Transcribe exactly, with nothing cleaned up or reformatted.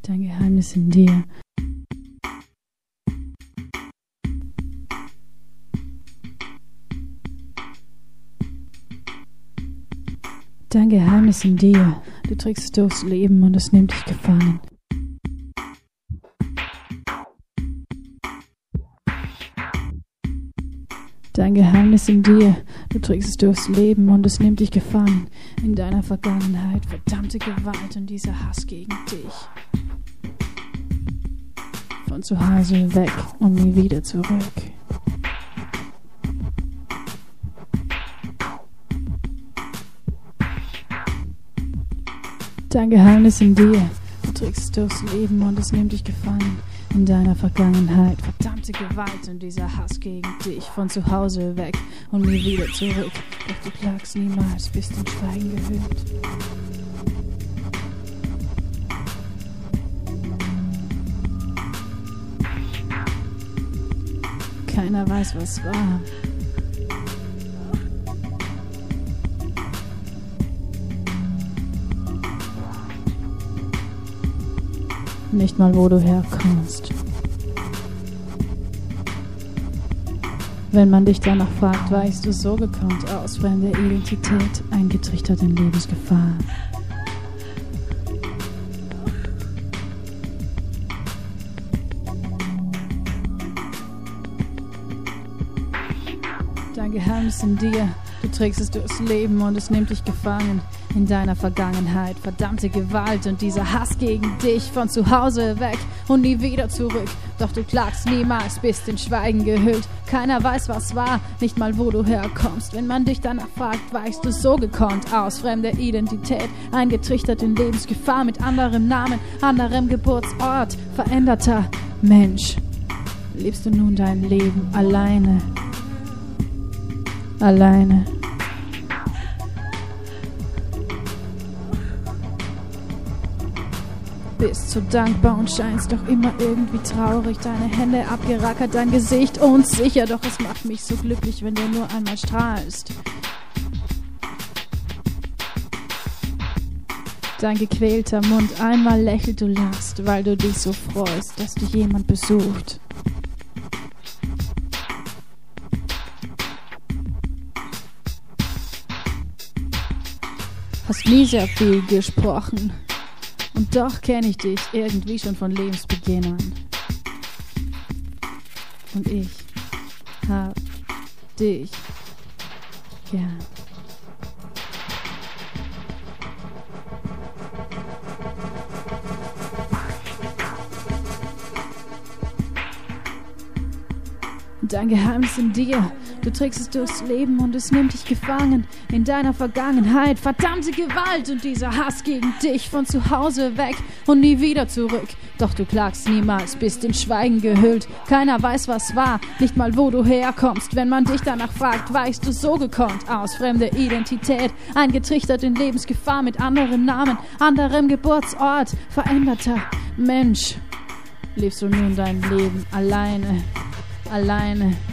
Dein Geheimnis in dir. Dein Geheimnis in dir. Du trägst es durchs Leben und es nimmt dich gefangen. Dein Geheimnis in dir. Du trägst es durchs Leben und es nimmt dich gefangen. In deiner Vergangenheit verdammte Gewalt und dieser Hass gegen dich. Von zu Hause weg und nie wieder zurück. Dein Geheimnis in dir. Du trägst es durchs Leben und es nimmt dich gefangen. In deiner Vergangenheit verdammte Gewalt und dieser Hass gegen dich. Von zu Hause weg und nie wieder zurück. Doch du klagst niemals, bist in Schweigen gehüllt. Keiner weiß, was war. Nicht mal, wo du herkommst. Wenn man dich danach fragt, weichst du so gekonnt aus, fremde Identität, eingetrichtert in Lebensgefahr. Dein Geheimnis in dir, du trägst es durchs Leben und es nimmt dich gefangen. In deiner Vergangenheit verdammte Gewalt und dieser Hass gegen dich. Von zu Hause weg und nie wieder zurück. Doch du klagst niemals, bist in Schweigen gehüllt. Keiner weiß, was war, nicht mal wo du herkommst. Wenn man dich danach fragt, weichst du so gekonnt aus. Fremde Identität, eingetrichtert in Lebensgefahr. Mit anderem Namen, anderem Geburtsort. Veränderter Mensch. Lebst du nun dein Leben alleine? Alleine. Bist so dankbar und scheinst doch immer irgendwie traurig. Deine Hände abgerackert, dein Gesicht unsicher. Doch es macht mich so glücklich, wenn du nur einmal strahlst. Dein gequälter Mund einmal lächelt, du lachst, weil du dich so freust, dass dich jemand besucht. Hast nie sehr viel gesprochen. Und doch kenne ich dich irgendwie schon von Lebensbeginn an. Und ich hab dich gern. Dein Geheimnis in dir. Du trägst es durchs Leben und es nimmt dich gefangen. In deiner Vergangenheit verdammte Gewalt und dieser Hass gegen dich. Von zu Hause weg und nie wieder zurück. Doch du klagst niemals, bist in Schweigen gehüllt. Keiner weiß, was war, nicht mal wo du herkommst. Wenn man dich danach fragt, weichst du so gekonnt aus. Fremde Identität, eingetrichtert in Lebensgefahr. Mit anderen Namen, anderem Geburtsort. Veränderter Mensch. Lebst du nun dein Leben alleine? Alleine.